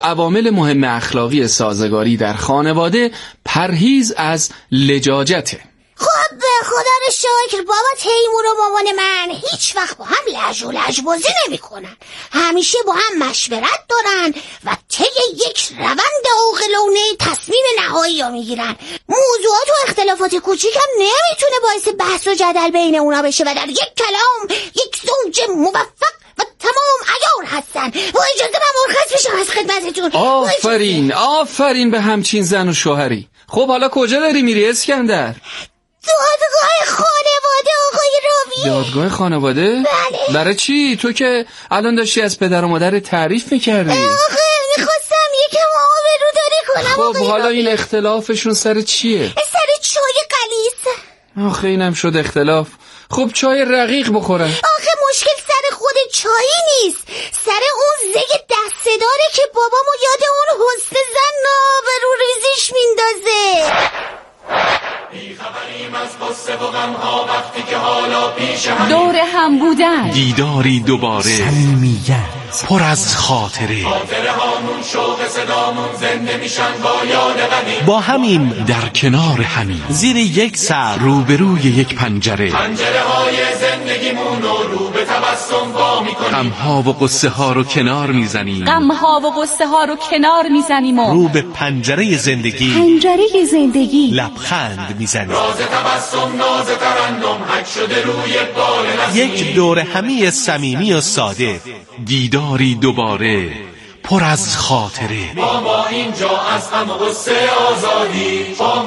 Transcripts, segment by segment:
عوامل مهم اخلاقی سازگاری در خانواده پرهیز از لجاجته. خب خدا رو شکر بابا تیمور و مامان من هیچ وقت با هم لج و لجبازی نمی کنن. همیشه با هم مشورت دارن و طی یک روند عاقلانه تصمیم نهایی می گیرن. موضوعات و اختلافات کوچیک هم نمیتونه باعث بحث و جدل بین اونا بشه و در یک کلام یک زوج موفق و تمام عیار هستن. با اجازه من مرخص بشم از خدمتتون. آفرین به همچین زن و شوهری. خب حالا کجا داری میری اسکندر؟ دادگاه خانواده آقای راوی. دادگاه خانواده؟ بله. برای چی؟ تو که الان داشتی از پدر و مادر تعریف میکردی. آقا میخواستم یکم آبروداری کنم. خب حالا این اختلافشون سر چیه؟ سر چای غلیظ. آخه اینم شد اختلاف. خب چای رقیق بخورن. آخه مشکل سر خود چایی نیست، سر اون زگ دسته‌داره که بابامو یاد اون حسن زن نابرو ریزیش میندازه. بی‌خبریم از قصه و غم‌ها وقتی که حالا پیش هم دور هم بودن، دیداری دوباره، صمیمیت پر از خاطره هامون شوق صدامون زنده میشن با یاد قدیم. با همیم در کنار همین زیر یک سر روبروی یک پنجره های زندگیمون رو به تبسم وا میکنیم. غم‌ها و قصه ها رو کنار میزنیم و رو به پنجره زندگی لبخند میزنیم. راز تبسم ناز ترنم حک شده روی بال نسیم. یک دور همی صمیمی و ساده، دیداری دوباره، پر از خاطره. ما اینجا از هم قصه آزادی.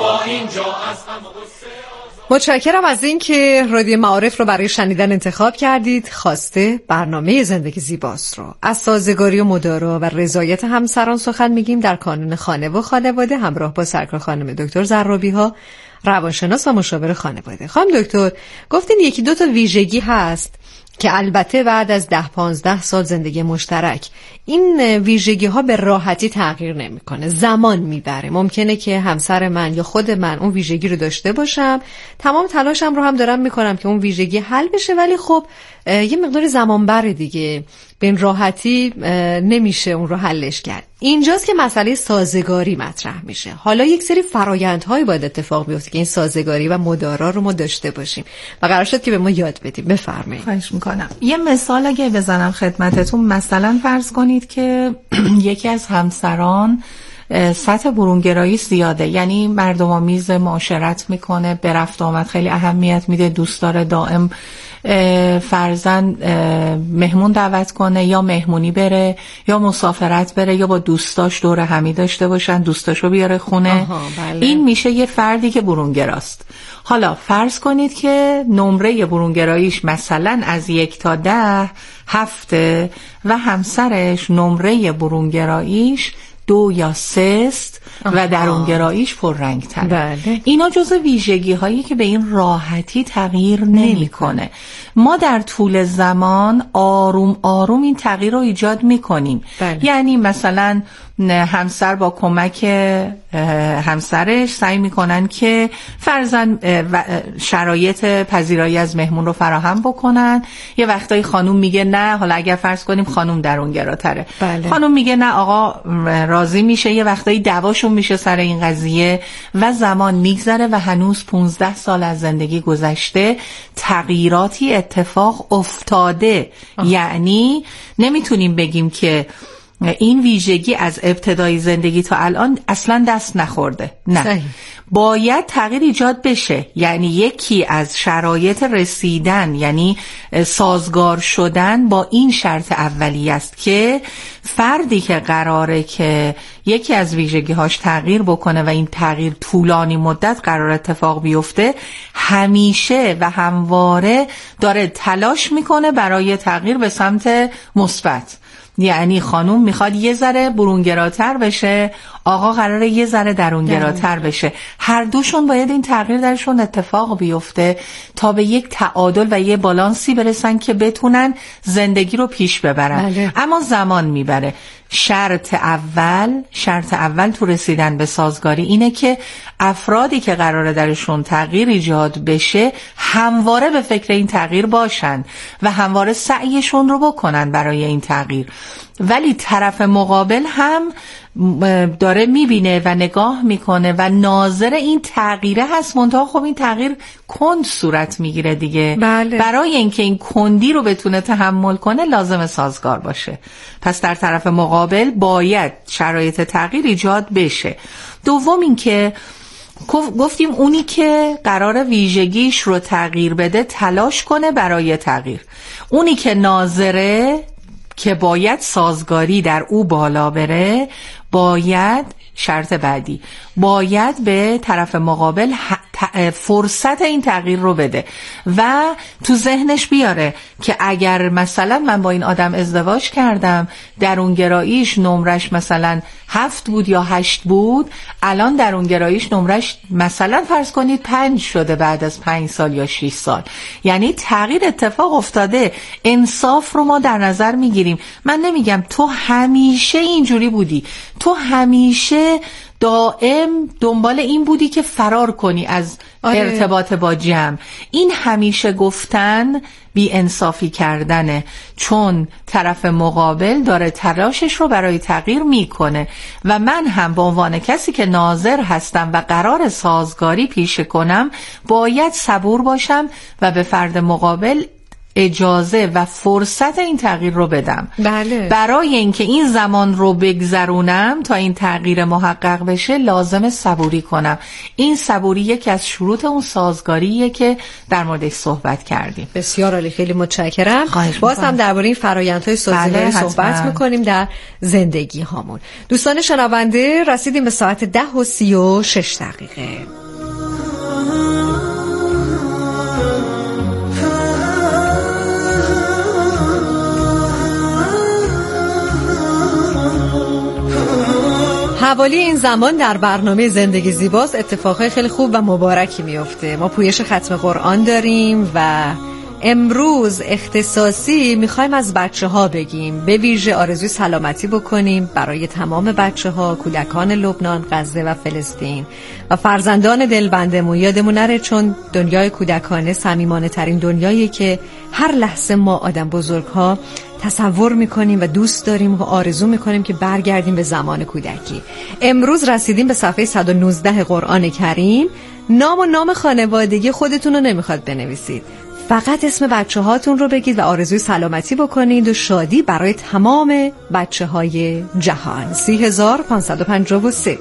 متشکرم از این که رادیو معارف رو برای شنیدن انتخاب کردید. خواسته برنامه زندگی زیباست رو از سازگاری و مدارا و رضایت همسران سخن میگیم در کانون خانه و خانواده همراه با سرکار خانم دکتر زرابی‌ها، روانشناس و مشاور خانواده. خانم دکتر گفتین یکی دو تا ویژگی هست که البته بعد از 10-15 سال زندگی مشترک این ویژگی ها به راحتی تغییر نمیکنه، زمان میبره. ممکنه که همسر من یا خود من اون ویژگی رو داشته باشم، تمام تلاشم رو هم دارم میکنم که اون ویژگی حل بشه، ولی خب یه مقدار زمان بره دیگه، به این راحتی نمیشه اون رو حلش کرد. اینجاست که مسئله سازگاری مطرح میشه. حالا یک سری فرآیندهایی باید اتفاق بیفته که این سازگاری و مدارا رو ما داشته باشیم و قرار شد که به ما یاد بدیم. بفرمایید. خواهش میکنم. یه مثال اگه بزنم خدمتتون، مثلا فرض کنید که یکی از همسران سطح برونگرایی زیاده، یعنی مردم‌آمیز معاشرت میکنه، به رفت آمد خیلی اهمیت میده، دوست داره دائم فرزن مهمون دعوت کنه یا مهمونی بره یا مسافرت بره یا با دوستاش دور همی داشته باشن، دوستاشو بیاره خونه. بله. این میشه یه فردی که برونگراست. حالا فرض کنید که نمره برونگراییش مثلا از 1 تا 10 7 و همسرش نمره برونگراییش 2 یا 3 است و درونگراییش پررنگ‌تره. بله. اینا جزو ویژگی هایی که به این راحتی تغییر نمی‌کنه. ما در طول زمان آروم آروم این تغییر رو ایجاد می‌کنیم. بله. یعنی مثلا همسر با کمک همسرش سعی میکنن که فرضاً شرایط پذیرایی از مهمون رو فراهم بکنن. یه وقتایی خانوم میگه نه، حالا اگر فرض کنیم خانوم درونگراتره، بله. خانوم میگه نه، آقا راضی میشه. یه وقتایی دعواشون میشه سر این قضیه و زمان میگذره و هنوز 15 سال از زندگی گذشته، تغییراتی اتفاق افتاده. یعنی نمیتونیم بگیم که این ویژگی از ابتدای زندگی تا الان اصلا دست نخورده. نه، صحیح. باید تغییر ایجاد بشه. یعنی یکی از شرایط رسیدن، یعنی سازگار شدن با این شرط اولیه است که فردی که قراره که یکی از ویژگی‌هاش تغییر بکنه و این تغییر طولانی مدت قرار اتفاق بیفته، همیشه و همواره داره تلاش میکنه برای تغییر به سمت مثبت. یعنی خانوم میخواد یه ذره برونگراتر بشه، آقا قراره یه ذره درونگراتر بشه. هر دوشون باید این تغییر درشون اتفاق بیفته تا به یک تعادل و یه بالانسی برسن که بتونن زندگی رو پیش ببرن. بله. اما زمان میبره. شرط اول تو رسیدن به سازگاری اینه که افرادی که قراره درشون تغییر ایجاد بشه همواره به فکر این تغییر باشن و همواره سعیشون رو بکنن برای این تغییر. ولی طرف مقابل هم داره میبینه و نگاه میکنه و ناظر این تغییره هست. منتها خب این تغییر کند صورت میگیره دیگه. بله. برای اینکه این کندی رو بتونه تحمل کنه لازم سازگار باشه. پس در طرف مقابل باید شرایط تغییر ایجاد بشه. دوم اینکه گفتیم اونی که قرار ویژگیش رو تغییر بده تلاش کنه برای تغییر. اونی که ناظره که باید سازگاری در او بالا بره، باید شرط بعدی باید به طرف مقابل فرصت این تغییر رو بده و تو ذهنش بیاره که اگر مثلا من با این آدم ازدواج کردم، درونگراییش نمرش مثلا 7 بود یا 8 بود، الان درونگراییش نمرش مثلا فرض کنید 5 شده بعد از 5 سال یا 6 سال. یعنی تغییر اتفاق افتاده. انصاف رو ما در نظر میگیریم. من نمیگم تو همیشه اینجوری بودی، تو همیشه دائم دنبال این بودی که فرار کنی از ارتباط با جمع. این همیشه گفتن بی انصافی کردنه، چون طرف مقابل داره تلاشش رو برای تغییر میکنه و من هم به عنوان کسی که ناظر هستم و قرار سازگاری پیشه کنم باید صبور باشم و به فرد مقابل اجازه و فرصت این تغییر رو بدم. بله. برای اینکه این زمان رو بگذرونم تا این تغییر محقق بشه لازم صبوری کنم. این صبوری یکی از شروط اون سازگاریه که در موردش صحبت کردیم. بسیار عالی، خیلی متشکرم. باز هم درباره این فرآیندهای سازگاری صحبت میکنیم در زندگی هامون. دوستان شنونده، رسیدیم به ساعت 10:36. حوالی این زمان در برنامه زندگی زیباست اتفاقای خیلی خوب و مبارکی میفته. ما پویش ختم قرآن داریم و امروز اختصاصی میخوایم از بچه‌ها بگیم، به ویژه آرزوی سلامتی بکنیم برای تمام بچه‌ها، کودکان لبنان، غزه و فلسطین و فرزندان دلبندمون. یادمون نره، چون دنیای کودکانه صمیمانه ترین دنیایی که هر لحظه ما آدم بزرگ‌ها تصور میکنیم و دوست داریم و آرزو میکنیم که برگردیم به زمان کودکی. امروز رسیدیم به صفحه 119 قرآن کریم. نام و نام خانوادگی خودتون رو نمیخواد بنویسید، فقط اسم بچه هاتون رو بگید و آرزوی سلامتی بکنید و شادی برای تمام بچه های جهان. 30553.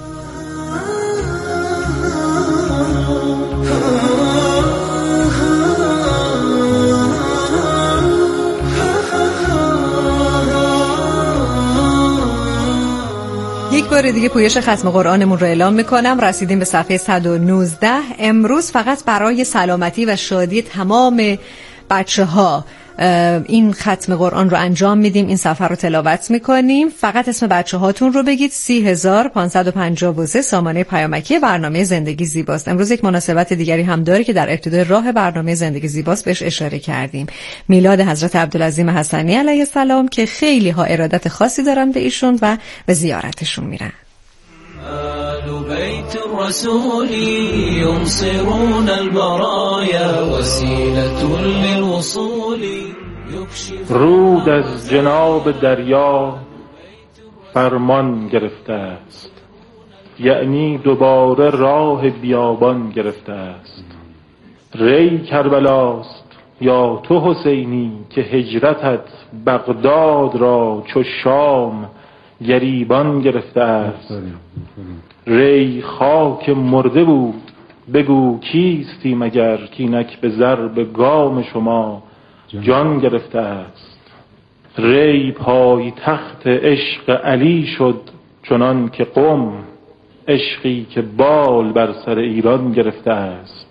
یک بار دیگه پویش ختم قرآنمون رو اعلام میکنم. رسیدیم به صفحه 119. امروز فقط برای سلامتی و شادی تمام بچه ها این ختم قرآن رو انجام میدیم، این صفحه رو تلاوت میکنیم. فقط اسم بچه هاتون رو بگید. 30553 سامانه پیامکی برنامه زندگی زیباست. امروز یک مناسبت دیگری هم داره که در ابتدای راه برنامه زندگی زیباست بهش اشاره کردیم، میلاد حضرت عبدالعظیم حسنی علیه السلام، که خیلی ها ارادت خاصی دارن به ایشون و به زیارتشون میرن. آل بیت الرسول ينصرون البرايا وسيلة للوصول. رود از جناب دریا فرمان گرفته است، یعنی دوباره راه بیابان گرفته است. ری کربلاست یا تو حسینی که هجرتت بغداد را چو شام گریبان گرفته است. ری خاک مرده بود، بگو کیستی مگر کینک به ضرب گام شما جان گرفته است. ری پای تخت عشق علی شد چنان که قم، عشقی که بال بر سر ایران گرفته است.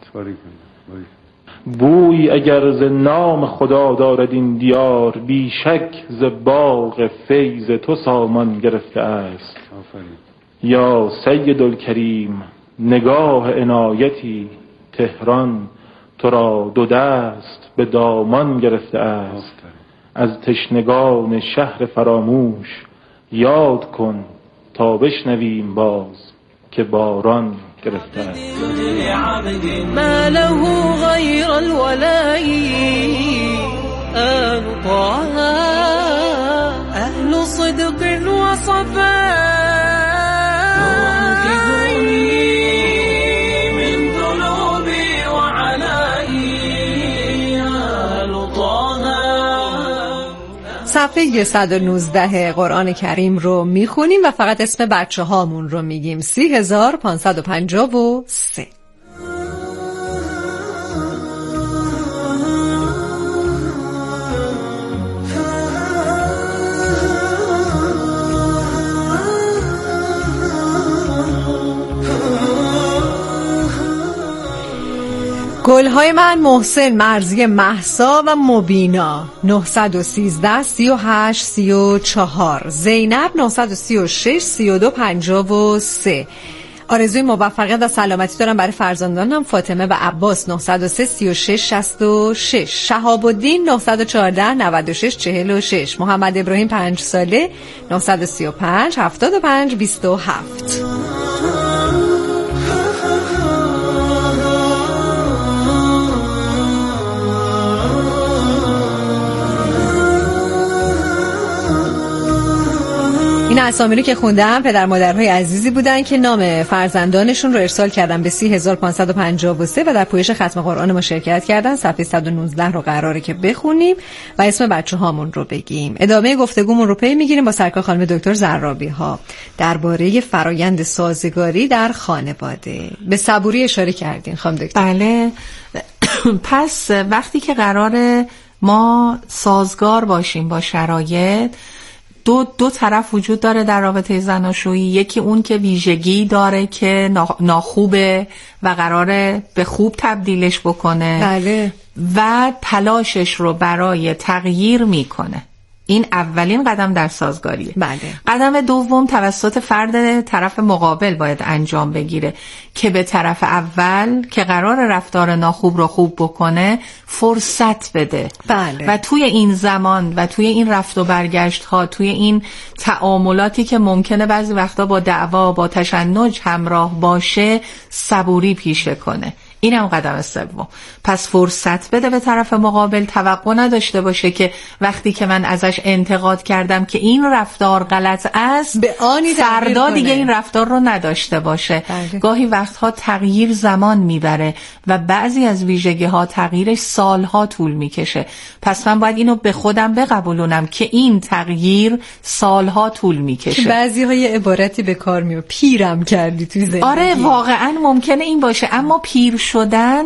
بوی اگر ز نام خدا دارد این دیار، بیشک ز باغ فیض تو سامان گرفته است. یا سید الکریم نگاه عنایتی، تهران تو را دو دست به دامان گرفته است. از تشنگان شهر فراموش یاد کن تا بشنویم باز که باران گرفته است. ما له غیر الولائی آل طه اهل حق وصفا من ذنوبي وعنائي آل طه. صفحه 119 قرآن کریم رو میخونیم و فقط اسم بچه هامون رو میگیم. 30553. گلهای من محسن مرزی مهسا و مبینا 913 38 34 زینب 936 32 53. آرزوی موفقیت و سلامتی دارم برای فرزندانم فاطمه و عباس 903 36 66 شهاب الدین 914 96 46 محمد ابراهیم 5 ساله 935 75 27. این اسامی رو که خوندم پدر مادرهای عزیزی بودن که نام فرزندانشون رو ارسال کردن به 30553 و در پویش ختم قرآن ما شرکت کردن. صفحه 119 رو قراره که بخونیم و اسم بچه هامون رو بگیم. ادامه گفتگومون رو پی میگیریم با سرکار خانم دکتر زرابی ها درباره فرایند سازگاری در خانواده. به صبوری اشاره کردین خانم دکتر. بله. پس وقتی که قراره ما سازگار باشیم با شرایط، دو طرف وجود داره در رابطه زناشویی. یکی اون که ویژگی داره که ناخوبه و قراره به خوب تبدیلش بکنه. بله. و تلاشش رو برای تغییر میکنه. این اولین قدم در سازگاریه. بله. قدم دوم توسط فرد طرف مقابل باید انجام بگیره که به طرف اول که قرار رفتار ناخوب رو خوب بکنه فرصت بده. بله. و توی این زمان و توی این رفت و برگشت ها، توی این تعاملاتی که ممکنه بعضی وقتا با دعوا با تشنج همراه باشه، صبوری پیشه کنه. اینم قدم سوم. پس فرصت بده به طرف مقابل، توقع نداشته باشه که وقتی که من ازش انتقاد کردم که این رفتار غلط است به آنی فردا دیگه این رفتار رو نداشته باشه. بله. گاهی وقتها تغییر زمان میبره و بعضی از ویژگی ها تغییرش سالها طول میکشه. پس من باید اینو به خودم بقبولونم که این تغییر سالها طول میکشه. بعضی های عبارتی به کار میو پیرم کردی توی زندگی. آره واقعا ممکنه این باشه، اما پیر شدن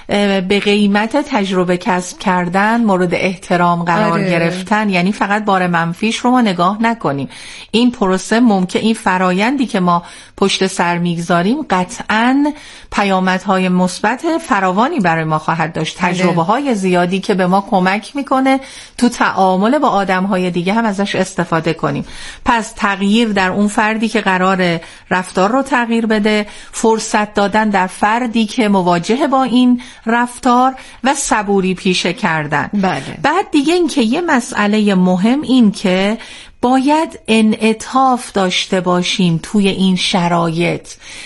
به قیمت تجربه کسب کردن، مورد احترام قرار گرفتن، یعنی فقط بار منفیش رو ما نگاه نکنیم. این پروسه ممکن، این فرایندی که ما پشت سر میگذاریم قطعاً پیامدهای مثبت فراوانی برای ما خواهد داشت. تجربه های زیادی که به ما کمک میکنه تو تعامل با آدمهای دیگه هم ازش استفاده کنیم. پس تغییر در اون فردی که قرار رفتار رو تغییر بده، فرصت دادن در فردی که مواجه با این رفتار و صبوری پیشه کردن. بله. بعد دیگه این که یه مسئله مهم این که باید انعطاف داشته باشیم توی این شرایط.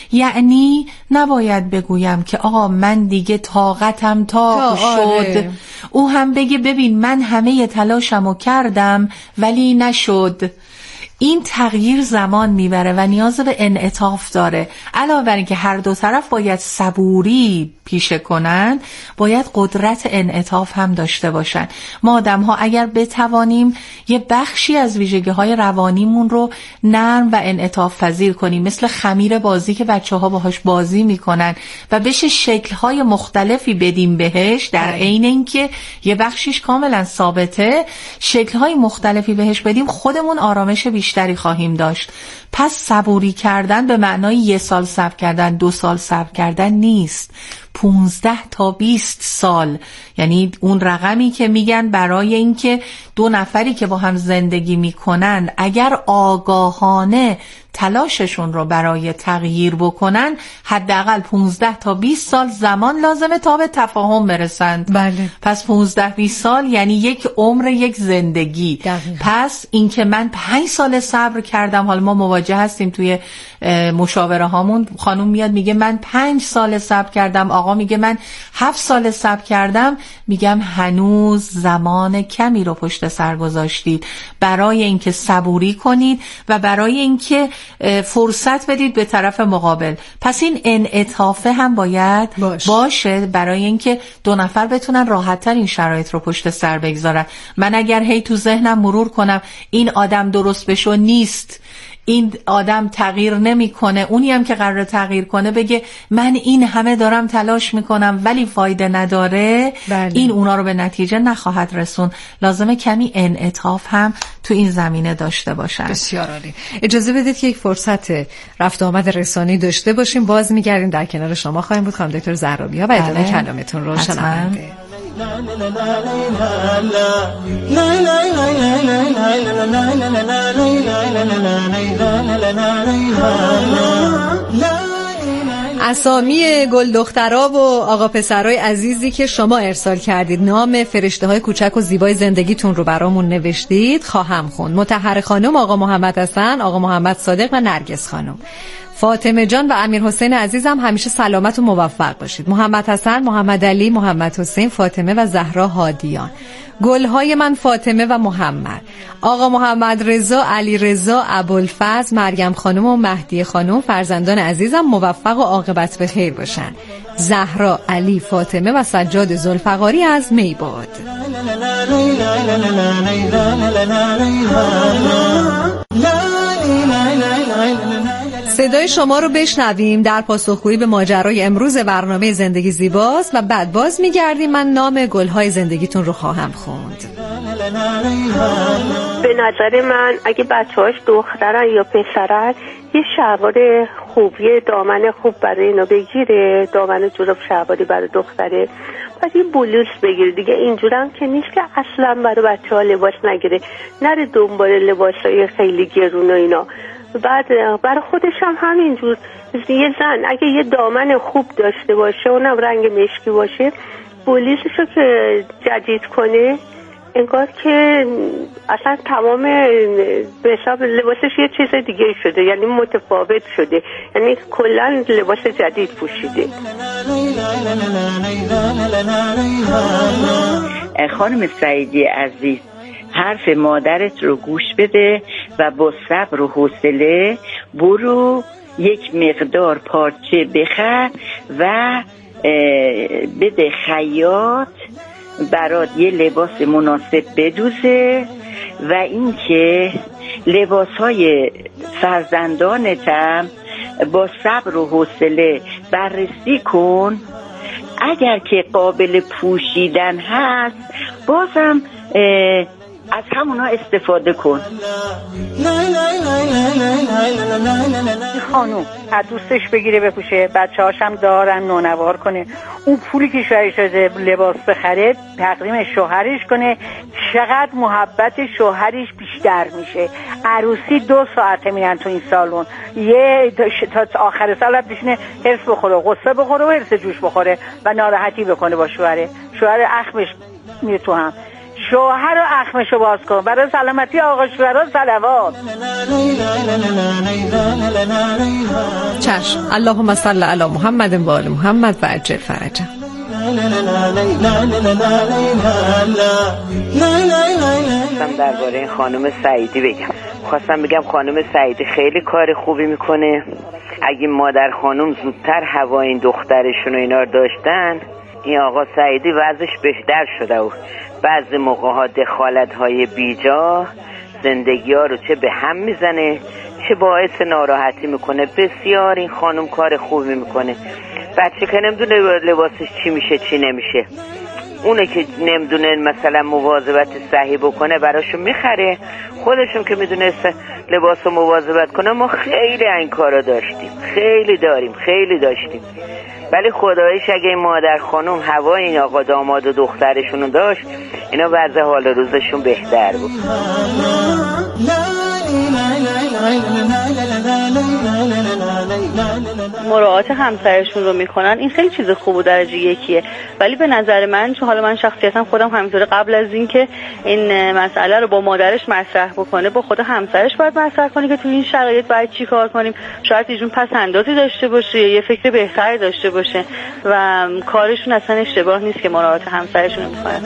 یعنی نباید بگویم که آقا من دیگه طاقتم تاق شد، او هم بگه ببین من همه تلاشمو کردم ولی نشد. این تغییر زمان میبره و نیاز به انعطاف داره. علاوه بر اینکه هر دو طرف باید صبوری پیشه کنن، باید قدرت انعطاف هم داشته باشن. ما آدم ها اگر بتوانیم یه بخشی از ویژگی های روانیمون رو نرم و انعطاف پذیر کنیم، مثل خمیر بازی که بچه ها باهاش بازی میکنن و بشه شکل های مختلفی بدیم بهش، در عین اینکه یه بخشیش کاملا ثابته، شکل های مختلفی بهش بدیم، خودمون آرامش بیشتری خواهیم داشت. پس صبوری کردن به معنای 1 سال صبر کردن، 2 سال صبر کردن نیست. 15 تا 20 سال، یعنی اون رقمی که میگن برای اینکه 2 نفری که با هم زندگی میکنن اگر آگاهانه تلاششون رو برای تغییر بکنن حداقل 15 تا 20 سال زمان لازمه تا به تفاهم برسند. بله. پس 15-20 سال یعنی یک عمر، یک زندگی. دقیقا. پس این که من 5 سال صبر کردم، حالا ما مواجه هستیم توی مشاوره هامون، خانم میاد میگه من 5 سال صبر کردم، آقا میگه من 7 سال صبر کردم، میگم هنوز زمان کمی رو پشت سر گذاشتید برای اینکه صبوری کنید و برای اینکه فرصت بدید به طرف مقابل. پس این انعطافه هم باید باشه برای اینکه دو نفر بتونن راحت‌تر این شرایط رو پشت سر بگذارن. من اگر هی تو ذهنم مرور کنم این آدم درست بشو نیست، این آدم تغییر نمیکنه، اونی هم که قراره تغییر کنه بگه من این همه دارم تلاش میکنم ولی فایده نداره، بله. این اونا رو به نتیجه نخواهد رسون. لازمه کمی انعطاف هم تو این زمینه داشته باشن. بسیار عالی. اجازه بدید که یک فرصت رفت آمد رسانی داشته باشیم، باز میگردیم در کنار شما خواهیم بود خانم دکتر زهرابی‌ها و ادامه کلامتون رو شنونده. اسامی گل دخترا و آقا پسرای عزیزی که شما ارسال کردید، نام فرشته های کوچک و زیبای زندگیتون رو برامون نوشتید خواهم خوند. مطهر خانم، آقا محمد حسن، آقا محمد صادق و نرگس خانم. فاطمه جان و امیر حسین عزیزم همیشه سلامت و موفق باشید. محمد حسن، محمد علی، محمد حسین، فاطمه و زهرا هادیان. گلهای من فاطمه و محمد. آقا محمد رضا، علی رضا، ابوالفضل، مریم خانم و مهدی خانم، فرزندان عزیزم موفق و عاقبت به خیر باشن. زهرا، علی، فاطمه و سجاد ذوالفقاری از میباد. صدای شما رو بشنویم در پاسخگویی به ماجرای امروز برنامه زندگی زیباست و بعد باز میگردیم. من نام گلهای زندگیتون رو خواهم خوند. به نظر من اگه بچه‌هاش دخترن یا پسرن یه شلوار خوب، یه دامن خوب برای اینا بگیره، دامن جوراب شلواری برای دختره، بعد یه بلوز بگیره دیگه. اینجورم که نیست که اصلا برای بچه‌ها لباس نگیره، نره دنبال لباسای خیلی گرون و اینا. بعد برای خودش هم همینجور، یه زن اگه یه دامن خوب داشته باشه، اونم رنگ مشکی باشه، بولیزشو که جدید کنه، انگار که اصلا تمام به حساب لباسش یه چیز دیگه شده، یعنی متفاوت شده، یعنی کلا لباس جدید پوشیده. خانم سعیدی عزیز، حرف مادرت رو گوش بده و با صبر و حوصله برو یک مقدار پارچه بخر و بده خیاط برات یه لباس مناسب بدوزه و اینکه لباسهای فرزندانتم با صبر و حوصله بررسی کن. اگر که قابل پوشیدن هست بازم از همونا استفاده کن. خانوم از دوستش بگیره بپوشه، بچه‌هاش هم دارن نونوار کنه، اون پولی که شوهرش داده لباس بخره تقدیم شوهرش کنه. چقدر محبت شوهرش بیشتر میشه. عروسی 2 ساعته میرن تو این سالن، یه تا آخر سال بشینه هرس بخوره، غصه بخوره و هرس جوش بخوره و ناراحتی بکنه با شوهره. شوهر اخمش میره تو هم. شوهر و اخمشو باز کن برای سلامتی آقا شوهرها. صلوات. چشم. اللهم صل علی محمد و آل محمد و عجل فرجهم. درباره این خانم سعیدی خواستم بگم خانم سعیدی خیلی کار خوبی میکنه. اگه مادر خانم زودتر هوا این دخترشون و اینا رو داشتن، این آقا سعیدی وضعش بهتر شده و بعضی موقع‌ها دخالت‌های بیجا زندگی ها رو چه به هم میزنه چه باعث ناراحتی میکنه. بسیار این خانم کار خوبی میکنه. بچه که نمیدونه لباسش چی میشه چی نمیشه، اونه که نمیدونه مثلا مواظبت صحیح بکنه براشون میخره. خودشون که میدونه لباس رو مواظبت کنه. ما خیلی این کارا داشتیم، خیلی داریم، خیلی داشتیم. ولی خداییش اگه این مادر خانم هوا این آقا داماد و دخترشونو داشت، اینا وضع حال روزشون بهتر بود. مراعات همسرشون رو میکنن، این خیلی چیز خوب و درجه یکیه. ولی به نظر من، چون حالا من شخصیتم خودم همینطوره، قبل از اینکه این مسئله رو با مادرش مطرح بکنه، با خود همسرش باید مطرح کنه که تو این شرایط باید چی کار کنیم. شاید ایشون پسندازی داشته باشه، یه فکر بهتری داشته باشه و کارشون اصلا اشتباه نیست که مراعات همسرشون رو میکنن.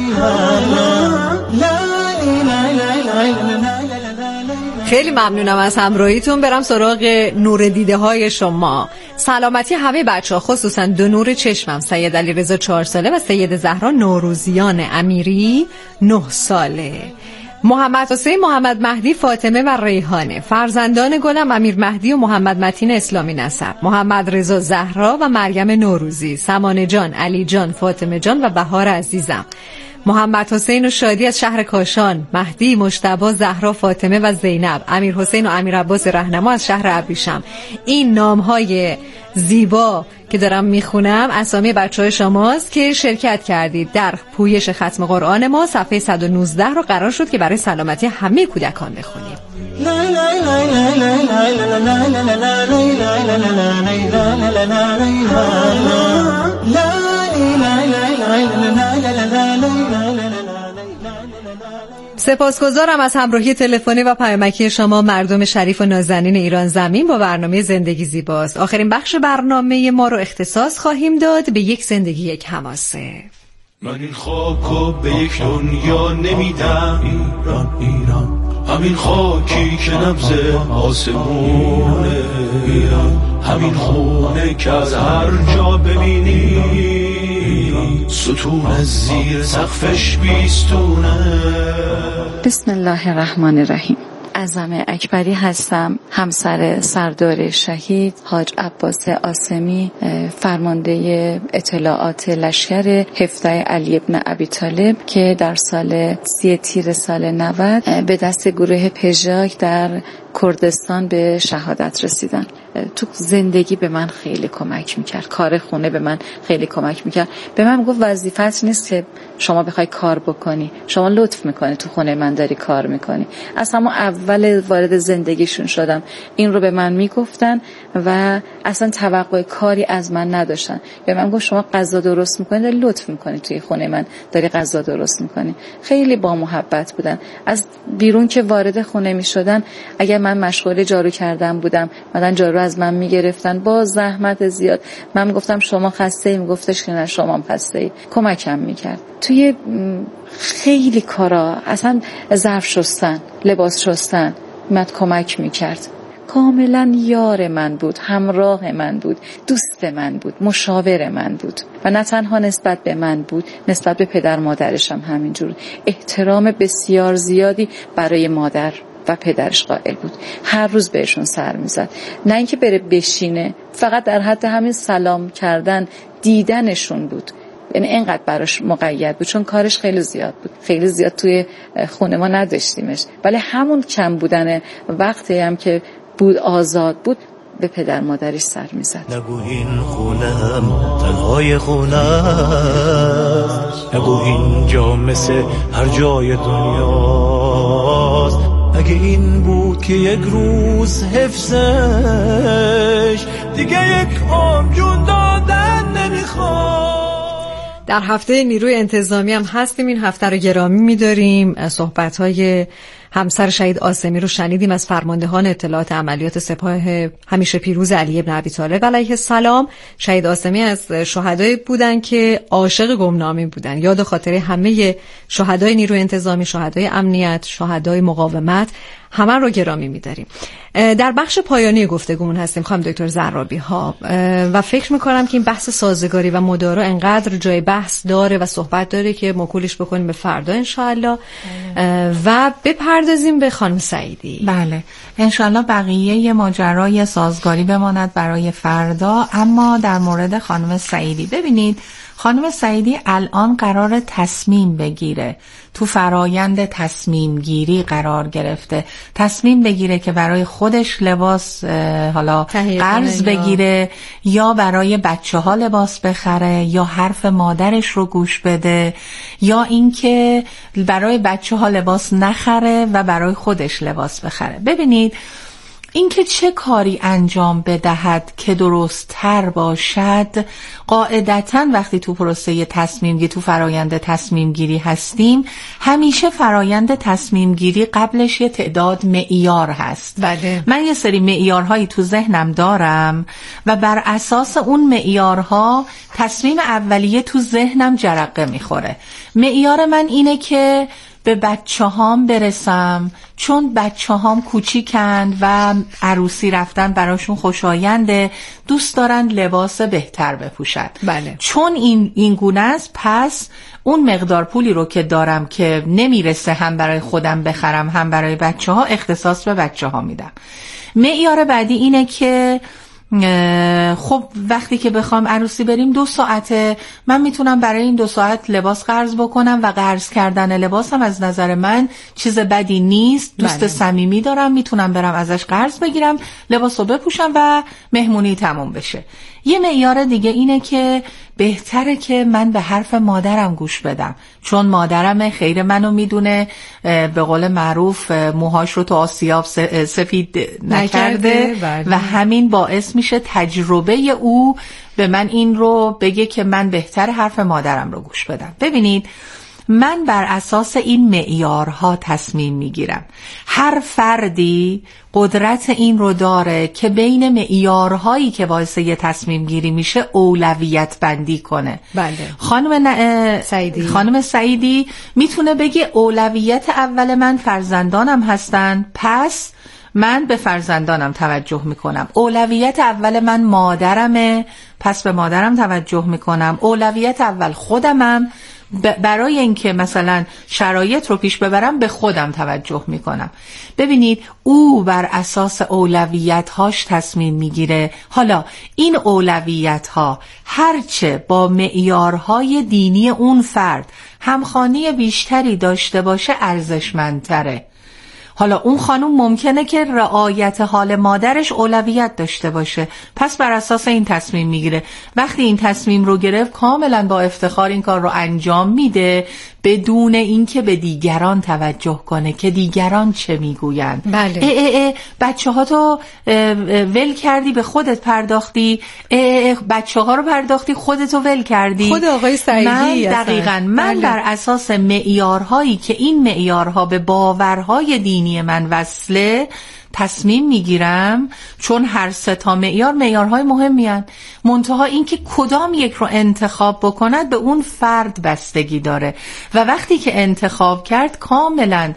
خیلی ممنونم از همراهیتون. برم سراغ نور دیده های شما. سلامتی همه بچه‌ها، خصوصا دو نور چشمم، سید علیرضا 4 ساله و سید زهرا نوروزیان امیری 9 ساله. محمد حسین، محمد مهدی، فاطمه و ریحانه. فرزندان گلم امیر مهدی و محمد متین اسلامی نسب، محمد رضا زهرا و مریم نوروزی، سمانه جان، علی جان، فاطمه جان و بهار عزیزم. محمد حسین و شادی از شهر کاشان، مهدی، مجتبی، زهرا، فاطمه و زینب، امیر حسین و امیر عباس رهنما از شهر ابریشم. این نام‌های زیبا که دارم میخونم اسامی بچه‌های شماست که شرکت کردید در پویش ختم قرآن ما. صفحه 119 رو قرار شد که برای سلامتی همه کودکان بخونیم. سپاسگزارم از همراهی تلفنی و پیامکی شما مردم شریف و نازنین ایران زمین با برنامه زندگی زیباست. آخرین بخش برنامه ما رو اختصاص خواهیم داد به یک زندگی یک حماسه. من این خاکو به یک دنیا نمیدم، ایران همین خاکی که نبض آسمونه، همین خونه که از هر جا ببینی ستون زیر سقفش بیستونه. بسم الله الرحمن الرحیم. اعظم اکبری هستم، همسر سردار شهید حاج عباس عاصمی، فرمانده اطلاعات لشکر 17 علی ابن ابی طالب که در سال 30 تیر سال 90 به دست گروه پژاک در کردستان به شهادت رسیدن. تو زندگی به من خیلی کمک میکرد، کار خونه به من خیلی کمک میکرد. به من گفت وظیفت نیست که شما بخوای کار بکنی، شما لطف میکنی تو خونه من داری کار میکنی. از همون اول وارد زندگیشون شدم این رو به من میگفتن و اصلا توقع کاری از من نداشتن. به من گفت شما غذا درست میکنی، داری لطف میکنی توی خونه من داری غذا درست میکنی. خیلی با محبت بودن. از بیرون که وارد خونه میشدن، اگر من مشغول جارو کردن بودم مثلا جارو از من میگرفتن با زحمت زیاد. من میگفتم شما خسته ای؟ میگفتش که نه شما هم خسته ای. کمکم میکرد توی خیلی کارا، اصلا ظرف شستن، لباس شستن، مت کمک میکرد. کاملا یار من بود، همراه من بود، دوست من بود، مشاور من بود و نه تنها نسبت به من بود، نسبت به پدر مادرش هم همینجور. احترام بسیار زیادی برای مادر و پدرش قائل بود. هر روز بهشون سر میزد، نه اینکه بره بشینه، فقط در حد همین سلام کردن، دیدنشون بود. یعنی اینقدر براش مقید بود چون کارش خیلی زیاد بود، خیلی زیاد توی خونه ما نداشتیمش، ولی همون کم بودن وقتی هم که بود آزاد بود به پدر مادرش سر میزد. نگو این خونم تنهای خونه، نگو اینجا مثل هر جای دنیاست. اگه این بود که یک روز حفظش دیگه یک عمر جون دادن نمیخواد. در هفته نیروی انتظامی هم هستیم. این هفته رو گرامی می‌داریم. صحبت‌های همسر شهید عاصمی رو شنیدیم از فرماندهان اطلاعات عملیات سپاه همیشه پیروز علی ابن ابی طالب علیه السلام. شهید عاصمی از شهدایی بودن که عاشق گمنامی بودن. یاد و خاطره همه شهدای نیروی انتظامی، شهدای امنیت، شهدای مقاومت، همه رو گرامی می‌داریم. در بخش پایانی گفتگومون هستیم خانم دکتر زرابی ها و فکر می‌کنم که این بحث سازگاری و مدارا انقدر جای بحث داره و صحبت داره که موکولش بکنیم به فردا انشاءالله و بپردازیم به خانم سعیدی. بله انشاءالله بقیه ماجرای سازگاری بماند برای فردا. اما در مورد خانم سعیدی، ببینید خانم سعیدی الان قرار تصمیم بگیره، تو فرایند تصمیم گیری قرار گرفته، تصمیم بگیره که برای خودش لباس حالا قرض بگیره یا برای بچه ها لباس بخره یا حرف مادرش رو گوش بده یا اینکه برای بچه ها لباس نخره و برای خودش لباس بخره. ببینید اینکه چه کاری انجام بدهد که درست تر باشد، قاعدتاً وقتی تو پروسه تصمیم گیری، تو فرایند تصمیم گیری هستیم، همیشه فرایند تصمیم گیری قبلش یه تعداد معیار هست. بله. من یه سری معیارهایی تو ذهنم دارم و بر اساس اون معیارها تصمیم اولیه تو ذهنم جرقه میخوره. معیار من اینه که به بچه‌هام برسم، چون بچه‌هام کوچیکند و عروسی رفتن براشون خوشاینده، دوست دارن لباس بهتر بپوشن. بله. چون این گونه است، پس اون مقدار پولی رو که دارم که نمیرسه هم برای خودم بخرم هم برای بچه‌ها، اختصاص به بچه‌ها میدم. معیار بعدی اینه که خب وقتی که بخوام عروسی بریم 2 ساعته، من میتونم برای این 2 ساعت لباس قرض بکنم و قرض کردن لباسم از نظر من چیز بدی نیست. دوست صمیمی دارم، میتونم برم ازش قرض بگیرم، لباسو بپوشم و مهمونی تموم بشه. یه معیار دیگه اینه که بهتره که من به حرف مادرم گوش بدم، چون مادرم خیر منو میدونه، به قول معروف موهاش رو تو آسیاب سفید نکرده و همین باعث میشه تجربه او به من این رو بگه که من بهتر حرف مادرم رو گوش بدم. ببینید، من بر اساس این معیارها تصمیم میگیرم. هر فردی قدرت این رو داره که بین معیارهایی که باعث یه تصمیم گیری میشه اولویت بندی کنه. بله. خانم سعیدی میتونه بگه اولویت اول من فرزندانم هستن، پس من به فرزندانم توجه میکنم. اولویت اول من مادرمه، پس به مادرم توجه میکنم. اولویت اول خودمم، برای اینکه مثلا شرایط رو پیش ببرم به خودم توجه میکنم. ببینید، او بر اساس اولویت‌هاش تصمیم میگیره. حالا این اولویت‌ها هرچه با معیارهای دینی اون فرد همخوانی بیشتری داشته باشه ارزشمندتره. حالا اون خانم ممکنه که رعایت حال مادرش اولویت داشته باشه، پس بر اساس این تصمیم میگیره. وقتی این تصمیم رو گرفت کاملا با افتخار این کار رو انجام میده، بدون اینکه به دیگران توجه کنه که دیگران چه میگوین. بله. بچه ها تو ول کردی، به خودت پرداختی، بچه ها رو پرداختی، خودتو ول کردی. خود آقای سعیدی من بر اساس معیارهایی که این معیارها به باورهای دینی من وصله تصمیم میگیرم، چون هر 3 معیارهای مهمی هستند. منتها این که کدام یک رو انتخاب بکند به اون فرد بستگی داره و وقتی که انتخاب کرد کاملا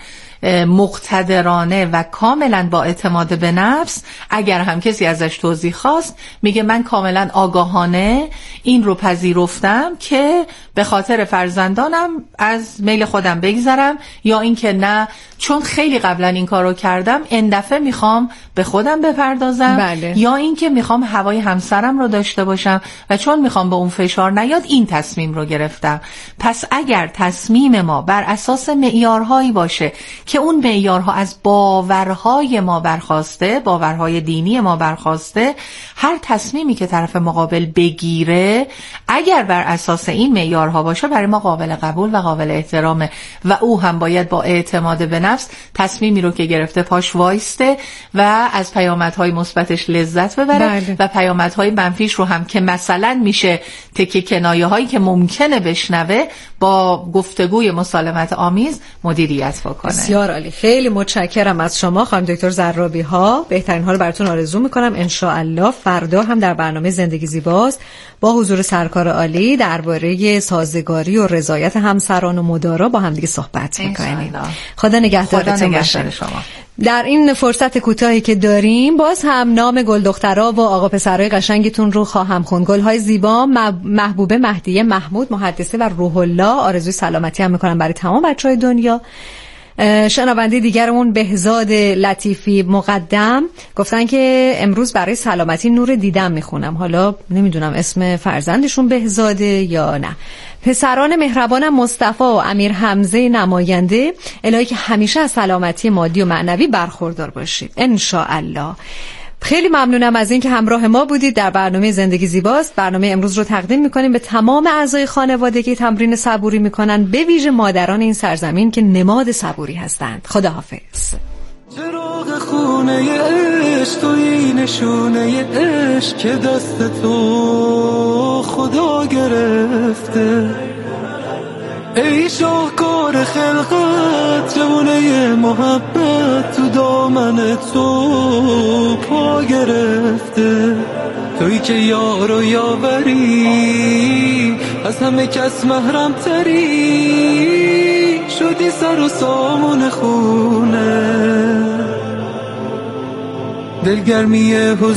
مقتدرانه و کاملا با اعتماد به نفس، اگر هم کسی ازش توضیح خواست میگه من کاملا آگاهانه این رو پذیرفتم که به خاطر فرزندانم از میل خودم بگذرم، یا این که نه چون خیلی قبلا این کار رو کردم این دفعه میخوام به خودم بپردازم. بله. یا این که میخوام هوای همسرم رو داشته باشم و چون میخوام به اون فشار نیاد این تصمیم رو گرفتم. پس اگر تصمیم ما بر اساس معیارهایی باشه که اون معیارها از باورهای ما برخواسته، باورهای دینی ما برخواسته، هر تصمیمی که طرف مقابل بگیره اگر بر اساس این معیارها باشه برای ما قابل قبول و قابل احترامه و او هم باید با اعتماد به نفس تصمیمی رو که گرفته پاش وایسته و از پیامدهای مثبتش لذت ببره. بله. و پیامدهای منفیش رو هم که مثلا میشه تکه کنایه هایی که ممکنه بشنوه با گفتگوی مسالمت آمیز مدیریت بکنه. بسیار عالی. خیلی متشکرم از شما خانم دکتر زرابی ها. بهترین ها رو براتون آرزو میکنم. ان شاء الله فردا هم در برنامه زندگی زیباست با حضور سرکار عالی درباره سازگاری و رضایت همسران و مدارا با هم دیگه صحبت میکنیم. خدا نگهدارتون باشه. در این فرصت کوتاهی که داریم باز هم نام گل دخترها و آقا پسرای قشنگتون رو خواهم خوند. گل‌های زیبا، محبوبه مهدیه محمود محدثه و روح الله آرزوی سلامتی هم میکنم برای تمام بچهای دنیا. شنونده دیگرمون بهزاد لطیفی مقدم گفتن که امروز برای سلامتی نور دیدم میخونم. حالا نمیدونم اسم فرزندشون بهزاده یا نه. پسران مهربانم مصطفی و امیر حمزه نماینده، الهی که همیشه از سلامتی مادی و معنوی برخوردار باشید ان شاء الله. خیلی ممنونم از این که همراه ما بودید در برنامه زندگی زیباست. برنامه امروز رو تقدیم میکنیم به تمام اعضای خانواده که تمرین صبوری میکنن، به ویژه مادران این سرزمین که نماد صبوری هستند. خداحافظ. چراغ خونه عشق توی نشونه عشق که دست تو خدا گرفته. ای شاهکار خلقت جوانه محبت تو دامن تو پا گرفته. تویی که یار و یاوری از همه کس محرم تری شدی سر و سامون خونه. دلگرمی